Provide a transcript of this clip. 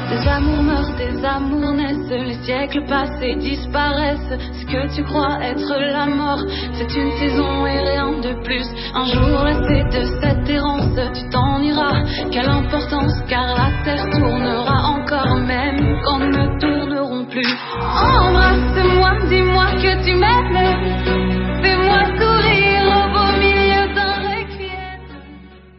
Des amours meurent, des amours naissent, les siècles passés disparaissent. Ce que tu crois être la mort, c'est une saison et rien de plus. Un jour lassé de cette errance,